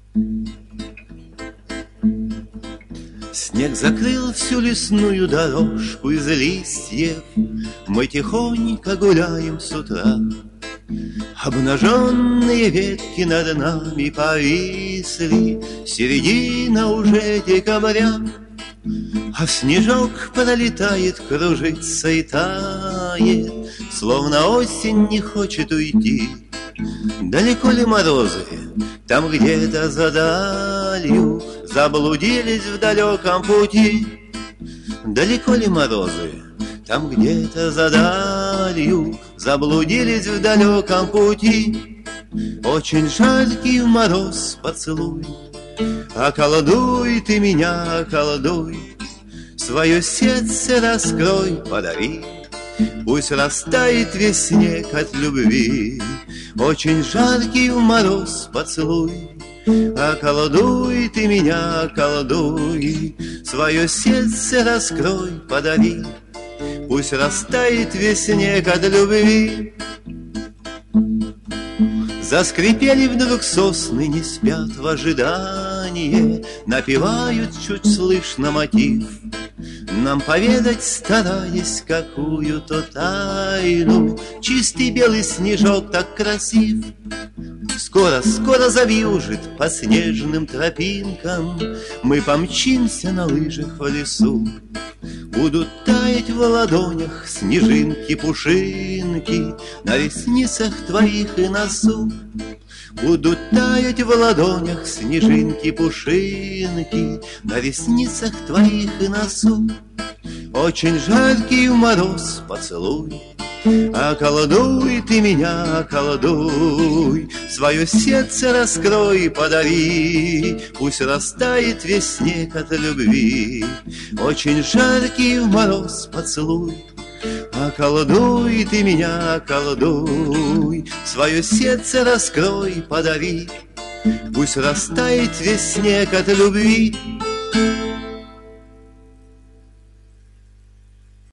Снег закрыл всю лесную дорожку из листьев. Мы тихонько гуляем с утра. Обнаженные ветки над нами повисли. Середина уже декабря, а снежок пролетает, кружится и тает, словно осень не хочет уйти. Далеко ли морозы, там где-то за далью, заблудились в далеком пути? Далеко ли морозы, там где-то за далью, заблудились в далеком пути? Очень жаркий в мороз поцелуй, околдуй ты меня, околдуй, свое сердце раскрой, подари, пусть растает весь снег от любви. Очень жаркий в мороз поцелуй, околдуй ты меня, околдуй, свое сердце раскрой, подари, пусть растает весь снег от любви. Заскрипели вдруг сосны, не спят в ожидании, напевают чуть слышно мотив, нам поведать стараясь какую-то тайну. Чистый белый снежок так красив, скоро, скоро завьюжит по снежным тропинкам. Мы помчимся на лыжах в лесу, будут таять в ладонях снежинки, пушинки на ресницах твоих и носу. Будут таять в ладонях снежинки, пушинки на ресницах твоих и носу. Очень жаркий в мороз поцелуй, околдуй ты меня, околдуй, свое сердце раскрой, подари, пусть растает весь снег от любви. Очень жаркий в мороз поцелуй, околдуй ты меня, околдуй, свое сердце раскрой, подари, пусть растает весь снег от любви.